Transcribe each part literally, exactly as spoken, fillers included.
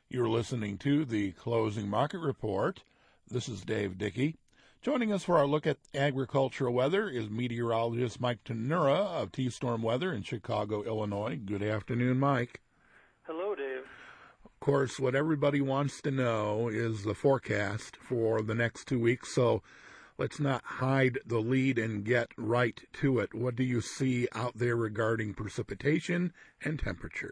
You're listening to the Closing Market Report. This is Dave Dickey. Joining us for our look at agricultural weather is meteorologist Mike Tanura of T-Storm Weather in Chicago, Illinois. Good afternoon, Mike. Hello, Dave. Of course, what everybody wants to know is the forecast for the next two weeks, so let's not hide the lead and get right to it. What do you see out there regarding precipitation and temperature?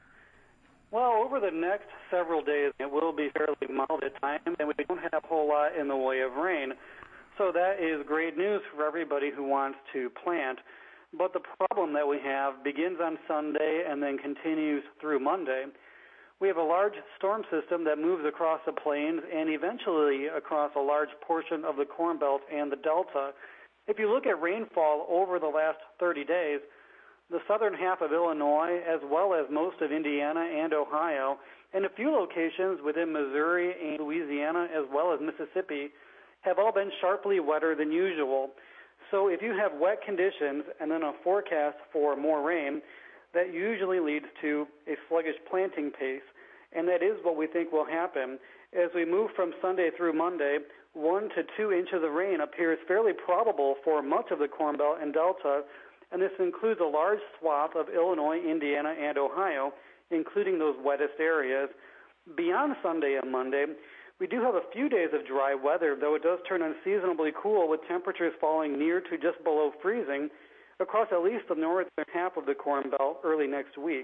Well, over the next several days, it will be fairly mild at times, and we don't have a whole lot in the way of rain. So that is great news for everybody who wants to plant. But the problem that we have begins on Sunday and then continues through Monday. We have a large storm system that moves across the plains and eventually across a large portion of the Corn Belt and the Delta. If you look at rainfall over the last thirty days, the southern half of Illinois, as well as most of Indiana and Ohio, and a few locations within Missouri and Louisiana, as well as Mississippi, have all been sharply wetter than usual. So if you have wet conditions and then a forecast for more rain, that usually leads to a sluggish planting pace, and that is what we think will happen. As we move from Sunday through Monday, one to two inches of rain appears fairly probable for much of the Corn Belt and Delta, and this includes a large swath of Illinois, Indiana, and Ohio, including those wettest areas. Beyond Sunday and Monday, we do have a few days of dry weather, though it does turn unseasonably cool with temperatures falling near to just below freezing across at least the northern half of the Corn Belt early next week.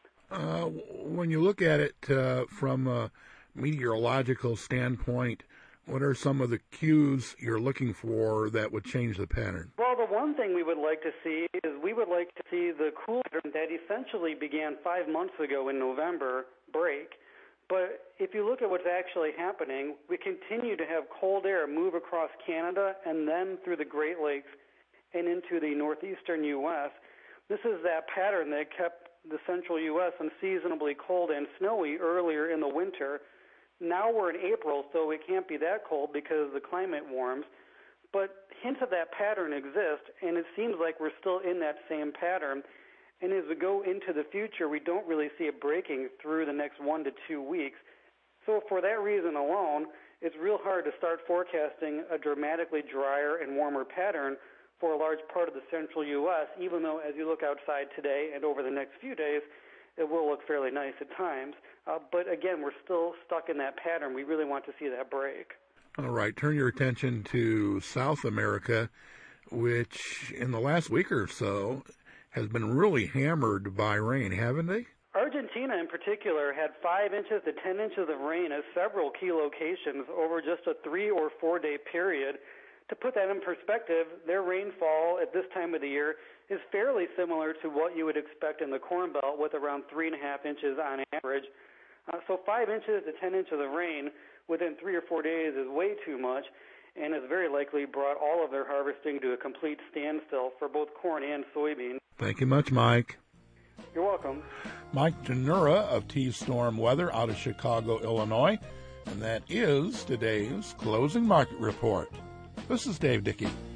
Uh, when you look at it uh, from a meteorological standpoint, what are some of the cues you're looking for that would change the pattern? Well, the one thing we would like to see is we would like to see the cool pattern that essentially began five months ago in November break. But if you look at what's actually happening, we continue to have cold air move across Canada and then through the Great Lakes and into the northeastern U S. This is that pattern that kept the central U S unseasonably cold and snowy earlier in the winter. Now we're in April, so it can't be that cold because the climate warms. But hints of that pattern exist, and it seems like we're still in that same pattern. And as we go into the future, we don't really see it breaking through the next one to two weeks. So for that reason alone, it's real hard to start forecasting a dramatically drier and warmer pattern for a large part of the central U S, even though as you look outside today and over the next few days, it will look fairly nice at times. Uh, but again, we're still stuck in that pattern. We really want to see that break. All right. Turn your attention to South America, which in the last week or so has been really hammered by rain, haven't they? Argentina in particular had five inches to ten inches of rain at several key locations over just a three or four day period. To put that in perspective, their rainfall at this time of the year is fairly similar to what you would expect in the Corn Belt, with around three and a half inches on average. Uh, so five inches to ten inches of rain within three or four days is way too much, and has very likely brought all of their harvesting to a complete standstill for both corn and soybean. Thank you much, Mike. You're welcome. Mike Tanura of T-Storm Weather out of Chicago, Illinois, and that is today's Closing Market Report. This is Dave Dickey.